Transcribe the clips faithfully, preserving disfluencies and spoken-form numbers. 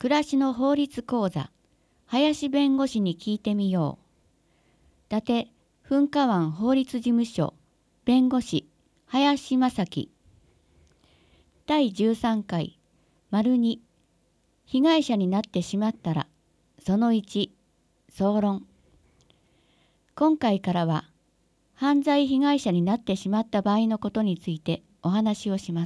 暮らしの法律講座、林弁護士に聞いてみよう。伊達噴火湾法律事務所弁護士林正樹。だいじゅうさんかい丸に被害者になってしまったらそのいち総論。今回からは犯罪被害者になってしまった場合のことについてお話をします。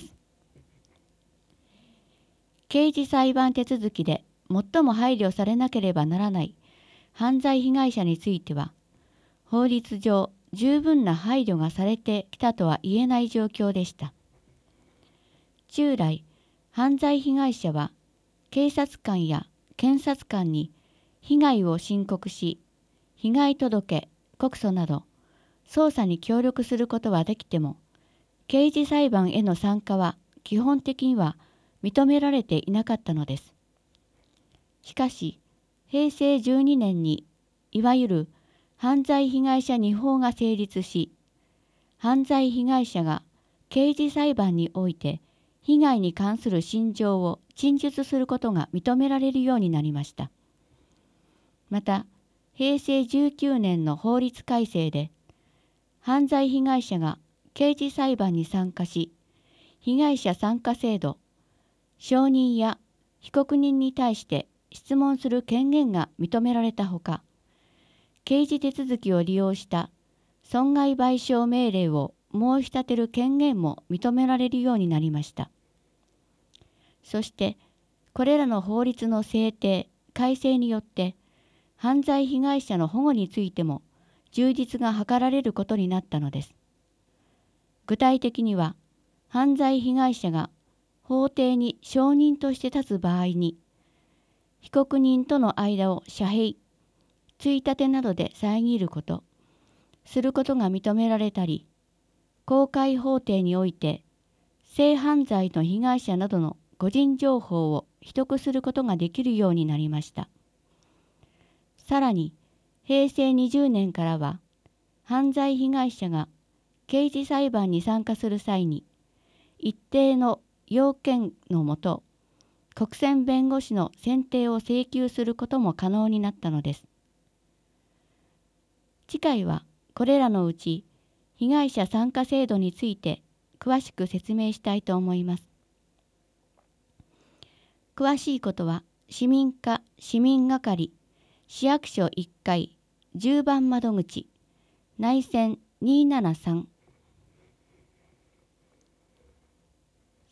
刑事裁判手続きで最も配慮されなければならない犯罪被害者については、法律上十分な配慮がされてきたとは言えない状況でした。従来、犯罪被害者は警察官や検察官に被害を申告し、被害届、告訴など捜査に協力することはできても、刑事裁判への参加は基本的には認められていなかったのです。しかし、へいせいじゅうにねんにいわゆる犯罪被害者二法が成立し、犯罪被害者が刑事裁判において被害に関する心情を陳述することが認められるようになりました。また、へいせいじゅうきゅうねんの法律改正で、犯罪被害者が刑事裁判に参加し、被害者参加制度、証人や被告人に対して質問する権限が認められたほか、刑事手続きを利用した損害賠償命令を申し立てる権限も認められるようになりました。そして、これらの法律の制定・改正によって、犯罪被害者の保護についても充実が図られることになったのです。具体的には、犯罪被害者が法廷に証人として立つ場合に、被告人との間を遮蔽、ついたてなどで遮ること、することが認められたり、公開法廷において、性犯罪の被害者などの個人情報を秘匿することができるようになりました。さらに、へいせいにじゅうねんからは、犯罪被害者が刑事裁判に参加する際に、一定の要件のもと、国選弁護士の選定を請求することも可能になったのです。次回はこれらのうち被害者参加制度について詳しく説明したいと思います。詳しいことは市民課市民係市役所いっかいじゅうばん窓口内線にーななさん